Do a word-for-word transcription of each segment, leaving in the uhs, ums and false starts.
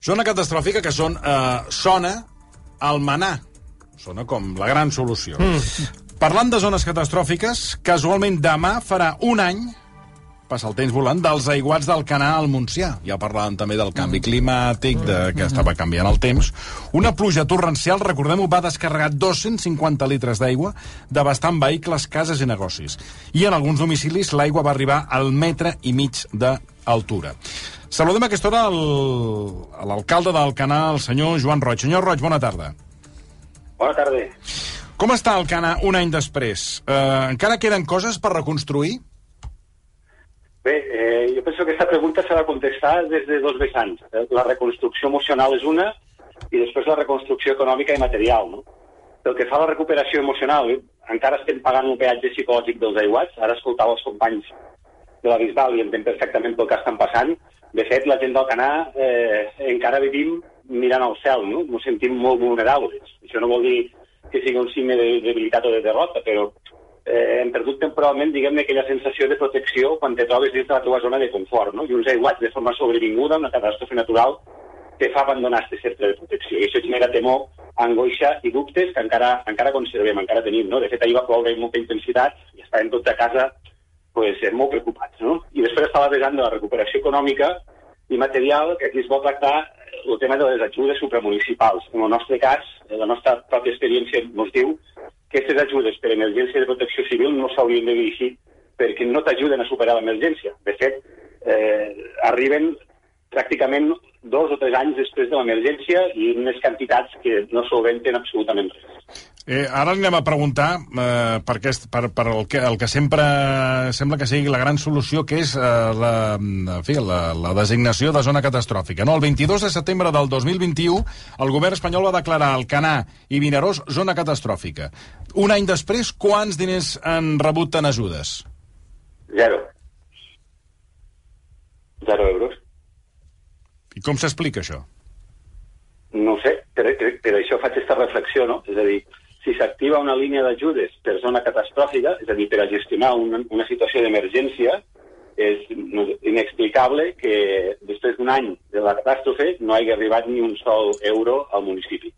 Zona catastròfica que són, eh, sona Almenar. Sona com la gran solució. Mm. Parlant de zones catastròfiques, casualment demà farà un any, passa el temps volant, dels aiguats del Canà al Montsià. Ja parlàvem també del canvi climàtic, de que estava canviant el temps. Una pluja torrencial, recordem-ho, va descarregar dos-cents cinquanta litres d'aigua, devastant vehicles, cases i negocis. I en alguns domicilis l'aigua va arribar al metre i mig d'altura. Saludem a aquesta hora el, l'alcalde del Canà, el senyor Joan Roig. Senyor Roig, bona tarda. Bona tarda. Com està el Canà un any després? Eh, encara queden coses per reconstruir? Bé, eh, jo penso que aquesta pregunta s'ha de contestar des de dos vessants. La reconstrucció emocional és una i després la reconstrucció econòmica i material, no? Pel que fa a la recuperació emocional, encara estem pagant un peatge psicològic dels aiguats. Ara escoltava els companys de la Bisbal i entenc perfectament pel que estan passant. De fet, la gent del Canà eh, encara vivim mirant al cel, no? Ens sentim molt vulnerables. Això no vol dir que sigui un signe de debilitat o de derrota, però eh, hem perdut temporalment, diguem-ne, aquella sensació de protecció quan te trobes dins de la teva zona de confort, no? I uns aiguats de forma sobrevinguda, una catàstrofe natural, te fa abandonar aquest cercle de protecció. I això genera temor, angoixa i dubtes que encara encara conservem, encara tenim, no? De fet, ahir va ploure amb molta intensitat i estàvem tots a casa pues, molt preocupats, no? I després estava vessant de la recuperació econòmica i material, que aquí es vol tractar el tema de les ajudes supramunicipals. En el nostre cas, la nostra pròpia experiència ens diu que aquestes ajudes per emergència de protecció civil no s'haurien de dirigir perquè no t'ajuden a superar l'emergència. De fet, eh, arriben pràcticament dos o tres anys després de l'emergència i unes quantitats que no solventen absolutament res. Eh, ara anem a preguntar eh, per, aquest, per, per el, que, el que sempre sembla que sigui la gran solució, que és eh, la, en fi, la, la designació de zona catastròfica. No? El vint-i-dos de setembre del dos mil vint-i-u el govern espanyol va declarar el Canà i Vinaròs zona catastròfica. Un any després, quants diners han rebut en ajudes? Zero. Zero euros. I com s'explica això? No sé, per, per, per això faig aquesta reflexió, no? És a dir, si s'activa una línia d'ajudes per zona catastròfica, és a dir, per a gestionar una, una situació d'emergència, és inexplicable que després d'un any de la catàstrofe no hagi arribat ni un sol euro al municipi.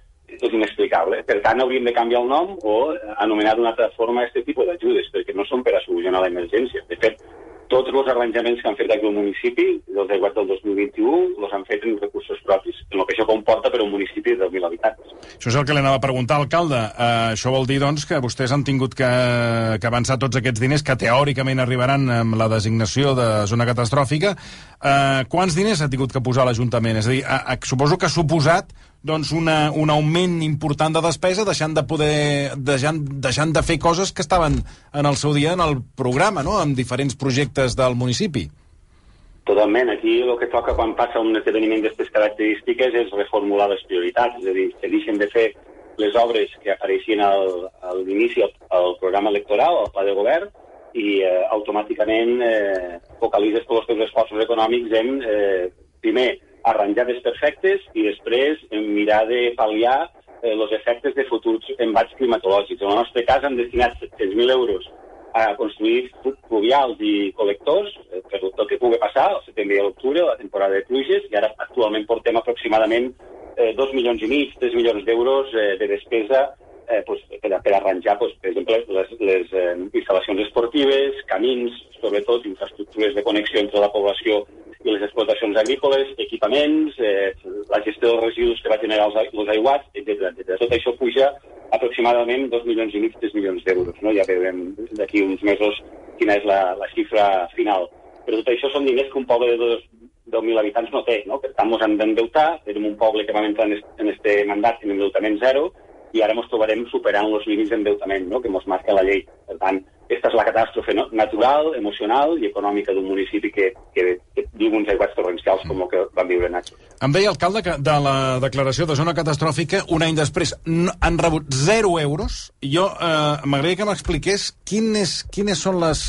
És inexplicable. Per tant, hauríem de canviar el nom o anomenar d'una altra forma aquest tipus d'ajudes, perquè no són per a solucionar l'emergència. De fet, tots els arranjaments que han fet aquí al municipi, dels aiguats del dos mil vint-i-u, els han fet amb recursos propis, en el que això comporta per a un municipi de deu mil habitants. Això és el que li anava a preguntar, alcalde. Uh, això vol dir, doncs, que vostès han tingut que, que avançar tots aquests diners que teòricament arribaran amb la designació de zona catastròfica. Uh, quants diners ha tingut que posar l'Ajuntament? És a dir, uh, uh, suposo que ha suposat doncs una, un augment important de despesa deixant de poder deixant, deixant de fer coses que estaven en el seu dia en el programa, no?, amb diferents projectes del municipi. Totalment. Aquí el que toca quan passa un esdeveniment d'aquestes característiques és reformular les prioritats, és a dir, se deixen de fer les obres que apareixien al, a l'inici al, al programa electoral, al pla de govern, i eh, automàticament eh, focalitzes tots els teus esforços econòmics en, eh, primer, arranjar desperfectes i després mirar de pal·liar eh, els efectes de futurs embats climatològics. En el nostre cas hem destinat set-cents mil euros a construir pluvials i col·lectors eh, per tot el que pugui passar al setembre i a l'octubre, la temporada de pluges, i ara actualment portem aproximadament eh, dos milions i mig, tres milions d'euros eh, de despesa eh, pues, per, per arranjar, pues, per exemple, les, les eh, instal·lacions esportives, camins, sobretot infraestructures de connexió entre la població i les explotacions agrícoles, equipaments, eh, la gestió dels residus que va generar els, els aiguats, etcètera, etcètera. Tot això puja aproximadament dos milions i mig, tres milions d'euros, no? Ja veurem d'aquí uns mesos quina és la, la xifra final. Però tot això són diners que un poble de deu mil habitants no té, no? Per tant, ens hem d'endeutar, tenim un poble que va entrar en este mandat en endeutament zero, i ara ens trobarem superant els límits d'endeutament, no?, que ens marca la llei. Per tant, aquesta és la catàstrofe, no?, natural, emocional i econòmica d'un municipi que, que, que viu uns aiguats torrencials com el que van viure Nacho. Em deia, alcalde, que de la declaració de zona catastròfica, un any després, han rebut zero euros. Jo eh, m'agradaria que m'expliqués quines, quines són les...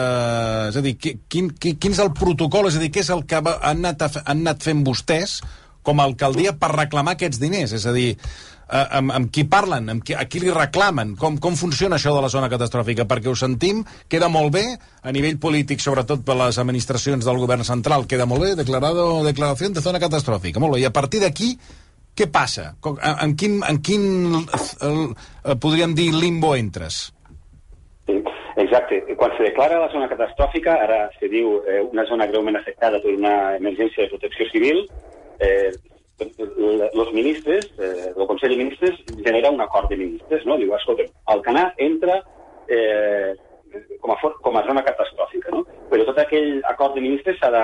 Eh, és a dir, quin, quin, quin és el protocol, és a dir, què és el que han anat, a, han anat fent vostès com a alcaldia per reclamar aquests diners? És a dir, eh, amb, amb qui parlen, amb qui, a qui li reclamen, com, com funciona això de la zona catastròfica, perquè ho sentim, queda molt bé, a nivell polític, sobretot per les administracions del govern central, queda molt bé, declarado, declaració de zona catastròfica, molt bé, i a partir d'aquí, què passa? En quin, en quin el, podríem dir, limbo entres? Exacte. Quan se declara la zona catastròfica, ara se diu eh, una zona greument afectada per una emergència de protecció civil, eh, els ministres, eh, el Consell de Ministres genera un acord de ministres, no? Diu, escolta, Alcanar entra eh, com, a for com a zona catastròfica, no? Però tot aquell acord de ministres s'ha de,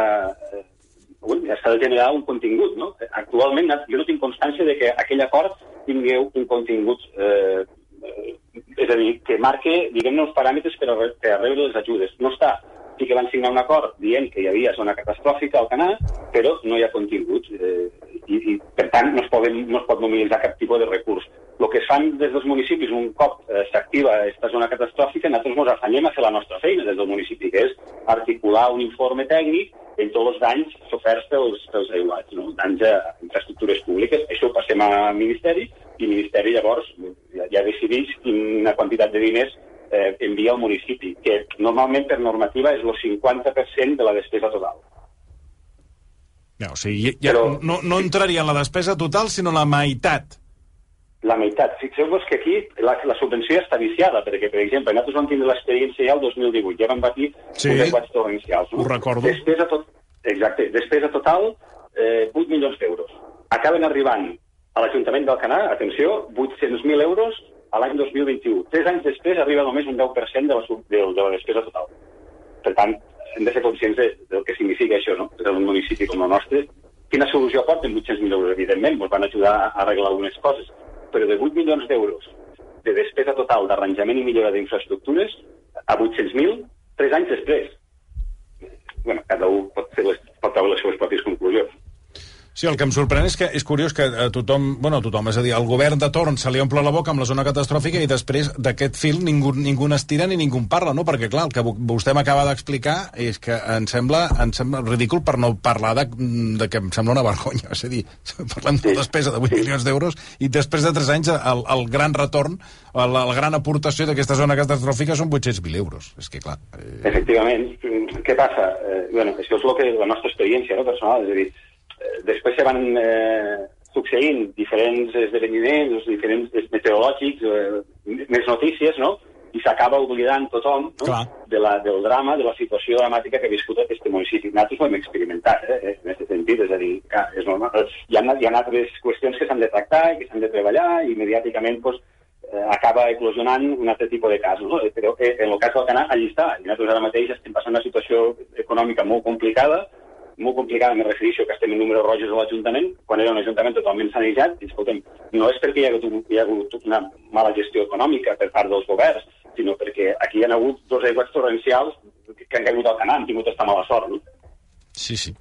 eh, s'ha de generar un contingut, no? Actualment jo no tinc constància de que aquell acord tingui un contingut eh, és a dir, que marque, diguem-ne, uns paràmetres per a, per a rebre les ajudes. No està. Sí que van signar un acord dient que hi havia zona catastròfica al Canà, però no hi ha contingut. Eh, i, I, per tant, no es, poden, no es pot mobilitzar cap tipus de recurs. El que es fan des dels municipis, un cop eh, s'activa aquesta zona catastròfica, nosaltres ens afanyem a fer la nostra feina des del municipi, que és articular un informe tècnic en tots els danys soferts pels, pels aiguats, no? Danys a infraestructures públiques. Això ho passem a Ministeri, i el Ministeri llavors ja, ja decideix quina quantitat de diners eh, envia al municipi, que normalment per normativa és el cinquanta per cent de la despesa total. Ja, o sigui, ja, Però, no, no entraria en la despesa total, sinó la meitat. La meitat. Fixeu-vos que aquí la, la subvenció està viciada, perquè, per exemple, nosaltres vam tindre l'experiència ja el dos mil divuit, ja vam patir sí, uns aiguats torrencials. No? Ho recordo. Despesa, tot, exacte, despesa total, eh, vuit milions d'euros. Acaben arribant a l'Ajuntament d'Alcanar, atenció, vuit-cents mil euros a l'any dos mil vint-i-u. Tres anys després arriba només un deu per cent de la, de, de la despesa total. Per tant, hem de ser conscients de, del que significa això, no? Per un municipi com el nostre. Quina solució aporten vuit-cents mil euros? Evidentment, ens van ajudar a arreglar algunes coses, però de vuit milions d'euros de despesa total d'arranjament i millora d'infraestructures a vuit-cents mil, tres anys després. Bueno, cada un pot, fer les, pot treure les seves pròpies conclusions. Sí, el que em sorprèn és que és curiós que a tothom, bueno, tothom, és a dir, el govern de torn se li omple la boca amb la zona catastròfica i després d'aquest fil ningú, ningú n'estira ni ningú en parla, no? Perquè, clar, el que vostè m'acaba d'explicar és que em sembla, em sembla ridícul per no parlar de, de que em sembla una vergonya. És a dir, parlem de la despesa de vuit milions d'euros i després de tres anys el, el gran retorn, la, la gran aportació d'aquesta zona catastròfica són vuit-cents mil euros. És que, clar... Eh... Efectivament. Què passa? Eh, bueno, això és lo que, la nostra experiència, no, personal, és a dir, després se van eh, succeint diferents esdeveniments, diferents meteorològics, eh, més notícies, no? I s'acaba oblidant tothom, no? de la, del drama, de la situació dramàtica que ha viscut aquest municipi. Nosaltres ho hem experimentat, eh, en aquest sentit, és a dir, que és normal. Hi ha, hi ha altres qüestions que s'han de tractar i que s'han de treballar i mediàticament pues, eh, acaba eclosionant un altre tipus de casos. No? Però eh, en el cas del Canà, allà està. I nosaltres ara mateix estem passant una situació econòmica molt complicada, molt complicada, me refereixo que estem en números rojos a l'Ajuntament, quan era un Ajuntament totalment sanejat, i escoltem, no és perquè hi ha hagut, hi ha hagut una mala gestió econòmica per part dels governs, sinó perquè aquí hi ha hagut dos aiguats torrencials que han caigut al Canà, han tingut aquesta mala sort, no? Sí, sí.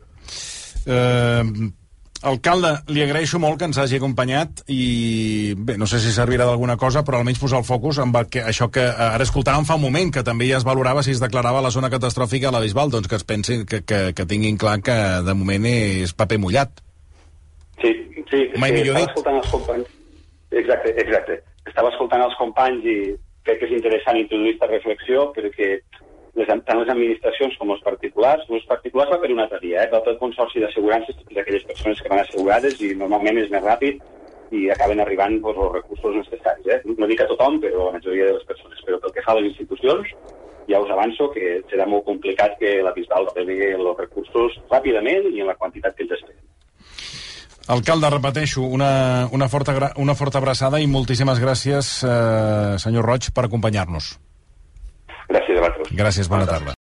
Eh... Alcalde, li agraeixo molt que ens hagi acompanyat i, bé, no sé si servirà d'alguna cosa, però almenys posar el focus amb el que, això que ara escoltàvem fa un moment, que també ja es valorava si es declarava la zona catastròfica a la Bisbal, doncs que es pensin, que, que, que tinguin clar que de moment és paper mullat. Sí, sí, mai sí, millor estava dit. Escoltant els companys. Exacte, exacte. Estava escoltant els companys i crec que és interessant introduir aquesta reflexió perquè les, tant les administracions com els particulars, els particulars va per una altra via, eh? Va per el consorci d'assegurances, totes aquelles persones que van assegurades i normalment és més ràpid i acaben arribant pues, els recursos necessaris. Eh? No dic a tothom, però la majoria de les persones. Però pel que fa a les institucions, ja us avanço que serà molt complicat que la Bisbal rebegui els recursos ràpidament i en la quantitat que ells esperen. Alcalde, repeteixo, una, una, forta, una forta abraçada i moltíssimes gràcies, eh, senyor Roig, per acompanyar-nos. Gràcies a vosaltres. Gràcies, bona tarda.